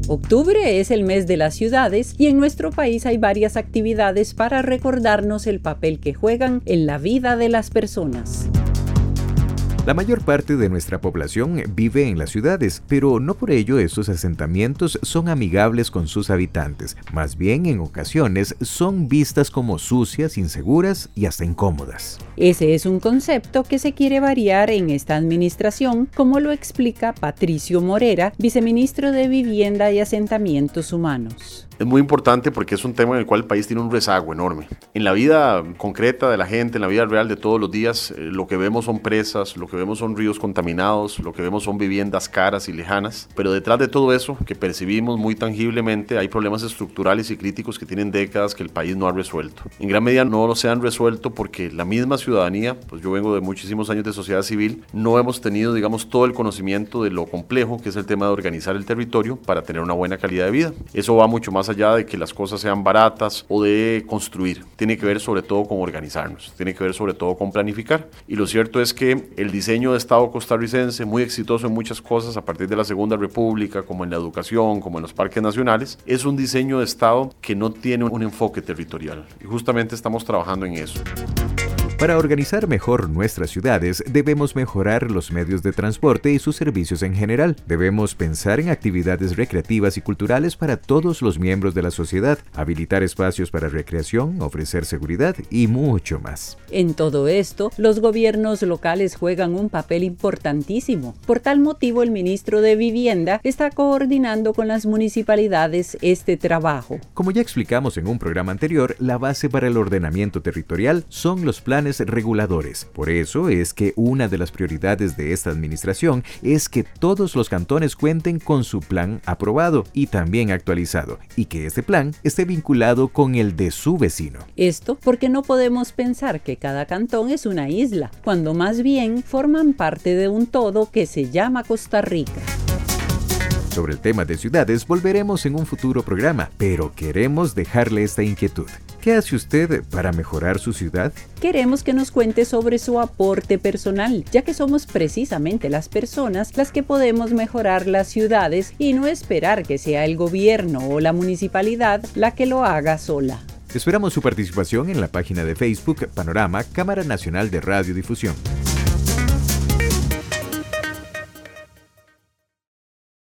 Octubre es el mes de las ciudades y en nuestro país hay varias actividades para recordarnos el papel que juegan en la vida de las personas. La mayor parte de nuestra población vive en las ciudades, pero no por ello estos asentamientos son amigables con sus habitantes. Más bien, en ocasiones, son vistas como sucias, inseguras y hasta incómodas. Ese es un concepto que se quiere variar en esta administración, como lo explica Patricio Morera, viceministro de Vivienda y Asentamientos Humanos. Es muy importante porque es un tema en el cual el país tiene un rezago enorme. En la vida concreta de la gente, en la vida real de todos los días, lo que vemos son presas, lo que vemos son ríos contaminados, lo que vemos son viviendas caras y lejanas, pero detrás de todo eso que percibimos muy tangiblemente hay problemas estructurales y críticos que tienen décadas que el país no ha resuelto. En gran medida no los se han resuelto porque la misma ciudadanía, pues yo vengo de muchísimos años de sociedad civil, no hemos tenido, digamos, todo el conocimiento de lo complejo que es el tema de organizar el territorio para tener una buena calidad de vida. Eso va mucho más allá de que las cosas sean baratas o de construir. Tiene que ver sobre todo con organizarnos, tiene que ver sobre todo con planificar. Y lo cierto es que el diseño de Estado costarricense, muy exitoso en muchas cosas a partir de la Segunda República, como en la educación, como en los parques nacionales, es un diseño de Estado que no tiene un enfoque territorial. Y justamente estamos trabajando en eso. Para organizar mejor nuestras ciudades, debemos mejorar los medios de transporte y sus servicios en general. Debemos pensar en actividades recreativas y culturales para todos los miembros de la sociedad, habilitar espacios para recreación, ofrecer seguridad y mucho más. En todo esto, los gobiernos locales juegan un papel importantísimo. Por tal motivo, el ministro de Vivienda está coordinando con las municipalidades este trabajo. Como ya explicamos en un programa anterior, la base para el ordenamiento territorial son los planes reguladores. Por eso es que una de las prioridades de esta administración es que todos los cantones cuenten con su plan aprobado y también actualizado, y que este plan esté vinculado con el de su vecino. Esto porque no podemos pensar que cada cantón es una isla, cuando más bien forman parte de un todo que se llama Costa Rica. Sobre el tema de ciudades volveremos en un futuro programa, pero queremos dejarle esta inquietud. ¿Qué hace usted para mejorar su ciudad? Queremos que nos cuente sobre su aporte personal, ya que somos precisamente las personas las que podemos mejorar las ciudades y no esperar que sea el gobierno o la municipalidad la que lo haga sola. Esperamos su participación en la página de Facebook Panorama Cámara Nacional de Radiodifusión.